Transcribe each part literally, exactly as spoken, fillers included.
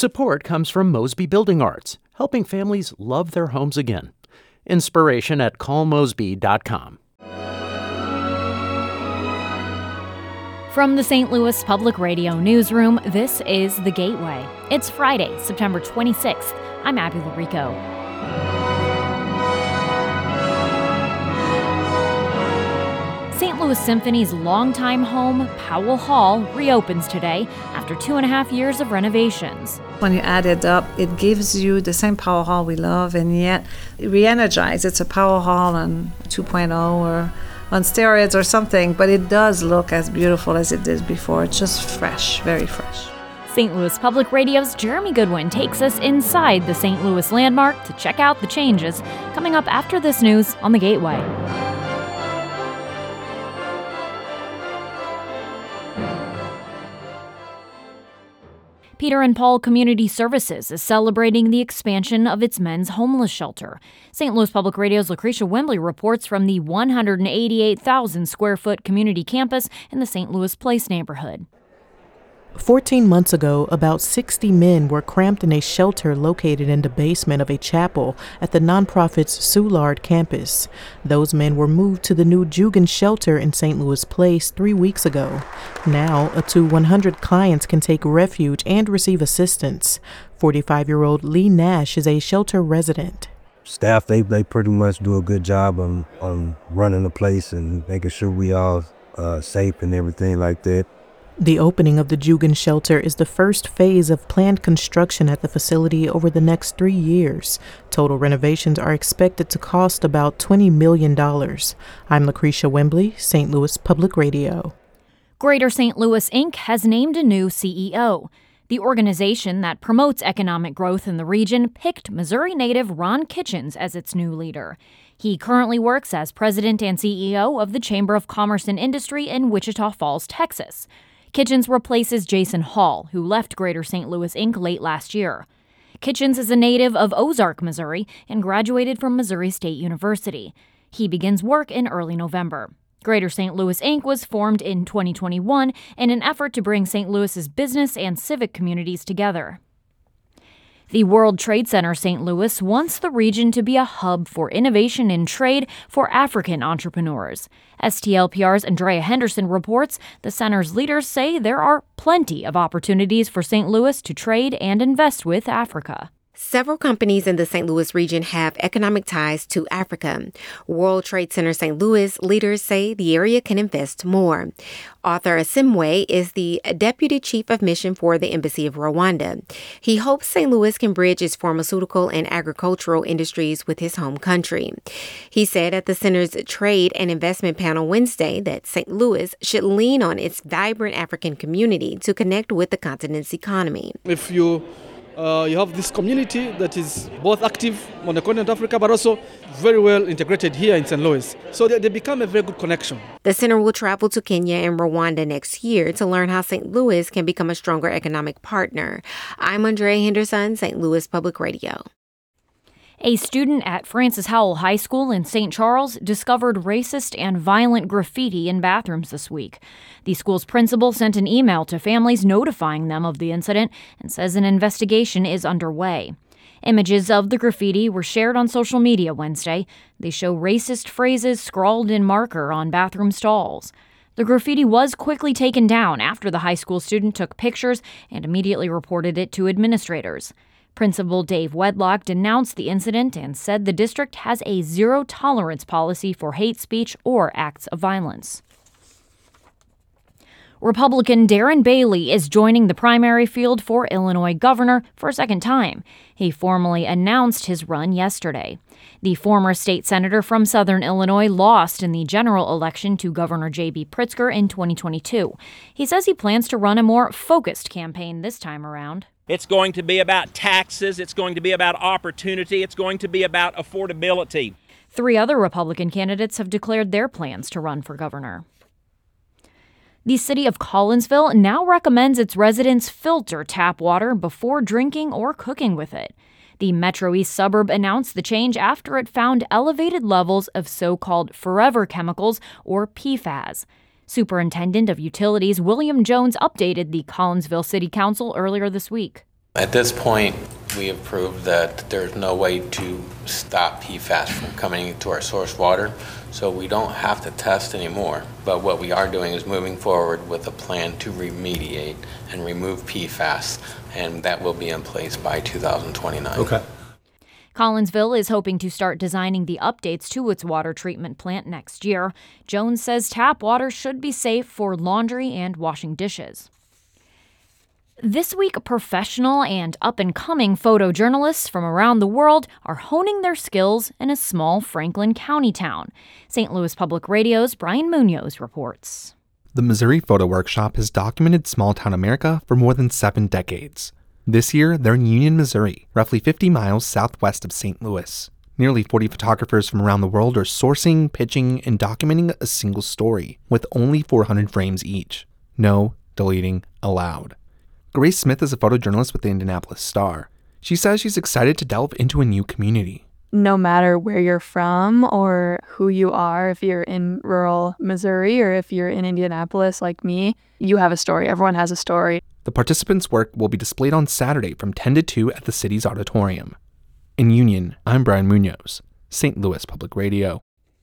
Support comes from Mosby Building Arts, helping families love their homes again. Inspiration at call mosby dot com. From the Saint Louis Public Radio Newsroom, this is The Gateway. It's Friday, September twenty-sixth. I'm Abby Larico. Saint Louis Symphony's longtime home, Powell Hall, reopens today after two and a half years of renovations. When you add it up, it gives you the same Powell Hall we love, and yet re-energized. It's a Powell Hall on two point oh or on steroids or something, but it does look as beautiful as it did before. It's just fresh, very fresh. Saint Louis Public Radio's Jeremy Goodwin takes us inside the Saint Louis landmark to check out the changes, coming up after this news on The Gateway. Peter and Paul Community Services is celebrating the expansion of its men's homeless shelter. Saint Louis Public Radio's Lucretia Wembley reports from the one hundred eighty-eight thousand square foot community campus in the Saint Louis Place neighborhood. Fourteen months ago, about sixty men were cramped in a shelter located in the basement of a chapel at the nonprofit's Soulard campus. Those men were moved to the new Jugan shelter in Saint Louis Place three weeks ago. Now, up to one hundred clients can take refuge and receive assistance. forty-five-year-old Lee Nash is a shelter resident. Staff, they, they pretty much do a good job on, on running the place and making sure we all uh, safe and everything like that. The opening of the Jugan shelter is the first phase of planned construction at the facility over the next three years. Total renovations are expected to cost about twenty million dollars. I'm Lucretia Wembley, Saint Louis Public Radio. Greater Saint Louis Incorporated has named a new C E O. The organization that promotes economic growth in the region picked Missouri native Ron Kitchens as its new leader. He currently works as president and C E O of the Chamber of Commerce and Industry in Wichita Falls, Texas. Kitchens replaces Jason Hall, who left Greater Saint Louis Incorporated late last year. Kitchens is a native of Ozark, Missouri, and graduated from Missouri State University. He begins work in early November. Greater Saint Louis Incorporated was formed in twenty twenty-one in an effort to bring Saint Louis's business and civic communities together. The World Trade Center Saint Louis wants the region to be a hub for innovation in trade for African entrepreneurs. S T L P R's Andrea Henderson reports the center's leaders say there are plenty of opportunities for Saint Louis to trade and invest with Africa. Several companies in the Saint Louis region have economic ties to Africa. World Trade Center Saint Louis leaders say the area can invest more. Arthur Asimwe is the Deputy Chief of Mission for the Embassy of Rwanda. He hopes Saint Louis can bridge its pharmaceutical and agricultural industries with his home country. He said at the center's Trade and Investment panel Wednesday that Saint Louis should lean on its vibrant African community to connect with the continent's economy. If you Uh, you have this community that is both active on the continent of Africa, but also very well integrated here in Saint Louis. So they, they become a very good connection. The center will travel to Kenya and Rwanda next year to learn how Saint Louis can become a stronger economic partner. I'm Andrea Henderson, Saint Louis Public Radio. A student at Francis Howell High School in Saint Charles discovered racist and violent graffiti in bathrooms this week. The school's principal sent an email to families notifying them of the incident and says an investigation is underway. Images of the graffiti were shared on social media Wednesday. They show racist phrases scrawled in marker on bathroom stalls. The graffiti was quickly taken down after the high school student took pictures and immediately reported it to administrators. Principal Dave Wedlock denounced the incident and said the district has a zero-tolerance policy for hate speech or acts of violence. Republican Darren Bailey is joining the primary field for Illinois governor for a second time. He formally announced his run yesterday. The former state senator from Southern Illinois lost in the general election to Governor J B Pritzker in twenty twenty-two. He says he plans to run a more focused campaign this time around. It's going to be about taxes. It's going to be about opportunity. It's going to be about affordability. Three other Republican candidates have declared their plans to run for governor. The city of Collinsville now recommends its residents filter tap water before drinking or cooking with it. The Metro East suburb announced the change after it found elevated levels of so-called forever chemicals, or P FAS. Superintendent of Utilities William Jones updated the Collinsville City Council earlier this week. At this point, we have proved that there's no way to stop P FAS from coming into our source water, so we don't have to test anymore. But what we are doing is moving forward with a plan to remediate and remove P FAS, and that will be in place by two thousand twenty-nine. Okay. Collinsville is hoping to start designing the updates to its water treatment plant next year. Jones says tap water should be safe for laundry and washing dishes. This week, professional and up-and-coming photojournalists from around the world are honing their skills in a small Franklin County town. Saint Louis Public Radio's Brian Munoz reports. The Missouri Photo Workshop has documented small-town America for more than seven decades. This year, they're in Union, Missouri, roughly fifty miles southwest of Saint Louis. Nearly forty photographers from around the world are sourcing, pitching, and documenting a single story, with only four hundred frames each. No deleting allowed. Grace Smith is a photojournalist with the Indianapolis Star. She says she's excited to delve into a new community. No matter where you're from or who you are, if you're in rural Missouri or if you're in Indianapolis like me, you have a story. Everyone has a story. The participants' work will be displayed on Saturday from ten to two at the city's auditorium. In Union, I'm Brian Munoz, Saint Louis Public Radio.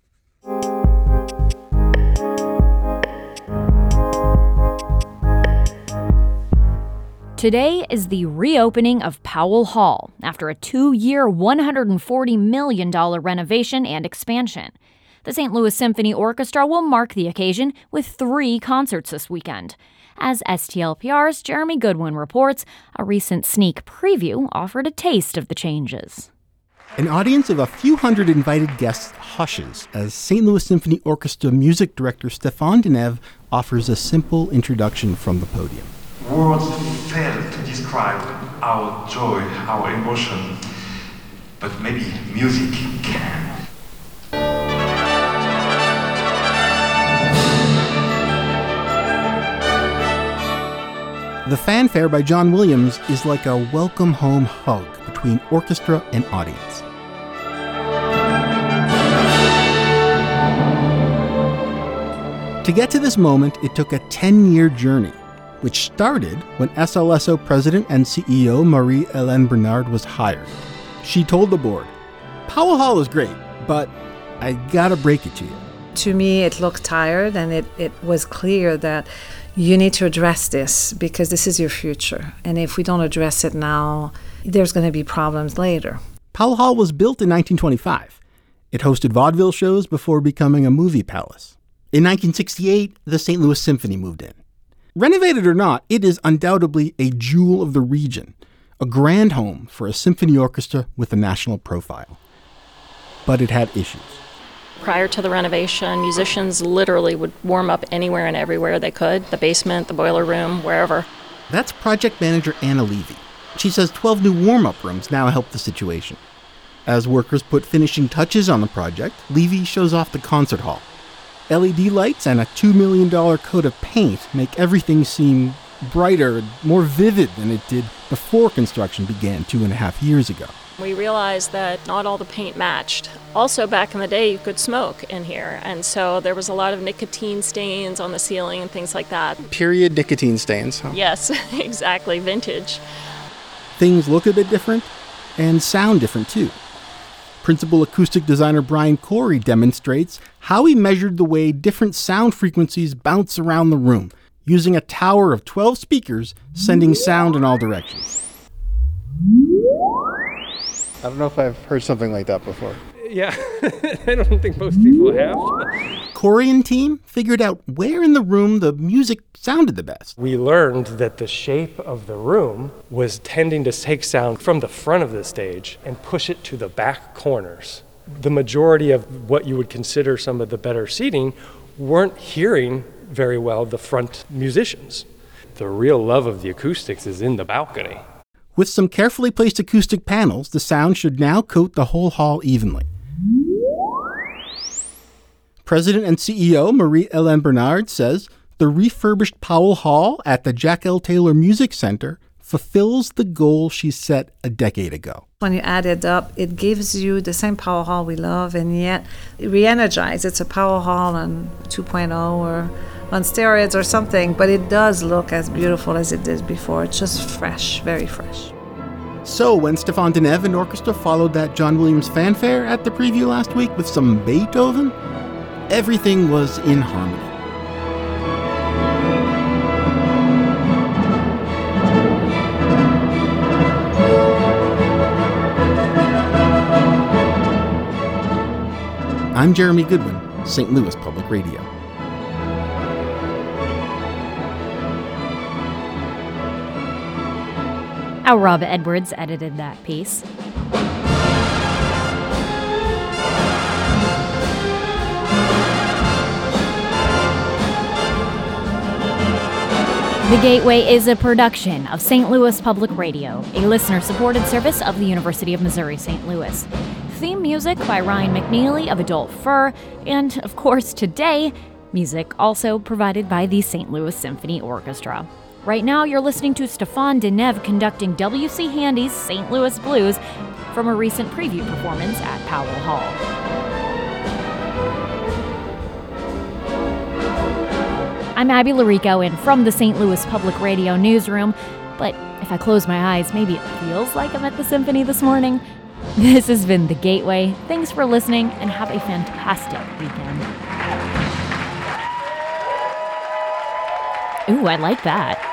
Today is the reopening of Powell Hall after a two-year, one hundred forty million dollars renovation and expansion. The Saint Louis Symphony Orchestra will mark the occasion with three concerts this weekend. As S T L P R's Jeremy Goodwin reports, a recent sneak preview offered a taste of the changes. An audience of a few hundred invited guests hushes as Saint Louis Symphony Orchestra music director Stéphane Denève offers a simple introduction from the podium. Words fail to describe our joy, our emotion, but maybe music can. The fanfare by John Williams is like a welcome home hug between orchestra and audience. To get to this moment, it took a ten-year journey, which started when S L S O president and C E O Marie-Hélène Bernard was hired. She told the board, Powell Hall is great, but I gotta break it to you. To me, it looked tired, and it, it was clear that you need to address this because this is your future. And if we don't address it now, there's going to be problems later. Powell Hall was built in nineteen twenty-five. It hosted vaudeville shows before becoming a movie palace. In nineteen sixty-eight, the Saint Louis Symphony moved in. Renovated or not, it is undoubtedly a jewel of the region, a grand home for a symphony orchestra with a national profile. But it had issues. Prior to the renovation, musicians literally would warm up anywhere and everywhere they could, the basement, the boiler room, wherever. That's project manager Anna Levy. She says twelve new warm-up rooms now help the situation. As workers put finishing touches on the project, Levy shows off the concert hall. L E D lights and a two million dollars coat of paint make everything seem brighter and more vivid than it did before construction began two and a half years ago. We realized that not all the paint matched. Also, back in the day, you could smoke in here, and so there was a lot of nicotine stains on the ceiling and things like that. Period nicotine stains, huh? Yes, exactly, vintage. Things look a bit different and sound different, too. Principal acoustic designer Brian Corey demonstrates how he measured the way different sound frequencies bounce around the room, using a tower of twelve speakers sending sound in all directions. I don't know if I've heard something like that before. Yeah, I don't think most people have. Corey and team figured out where in the room the music sounded the best. We learned that the shape of the room was tending to take sound from the front of the stage and push it to the back corners. The majority of what you would consider some of the better seating weren't hearing very well the front musicians. The real love of the acoustics is in the balcony. With some carefully placed acoustic panels, the sound should now coat the whole hall evenly. President and C E O Marie-Hélène Bernard says the refurbished Powell Hall at the Jack L. Taylor Music Center fulfills the goal she set a decade ago. When you add it up, it gives you the same Powell Hall we love, and yet re-energized. It's a Powell Hall on two point oh or on steroids or something, but it does look as beautiful as it did before. It's just fresh, very fresh. So when Stefan Deneve and orchestra followed that John Williams fanfare at the preview last week with some Beethoven, everything was in harmony. I'm Jeremy Goodwin, Saint Louis Public Radio. Our Rob Edwards edited that piece. The Gateway is a production of Saint Louis Public Radio, a listener-supported service of the University of Missouri Saint Louis. Theme music by Ryan McNeely of Adult Fur, and, of course, today, music also provided by the Saint Louis Symphony Orchestra. Right now, you're listening to Stefan Deneve conducting W C Handy's Saint Louis Blues from a recent preview performance at Powell Hall. I'm Abby Larico, and from the Saint Louis Public Radio newsroom, but if I close my eyes, maybe it feels like I'm at the symphony this morning. This has been The Gateway. Thanks for listening, and have a fantastic weekend. Ooh, I like that.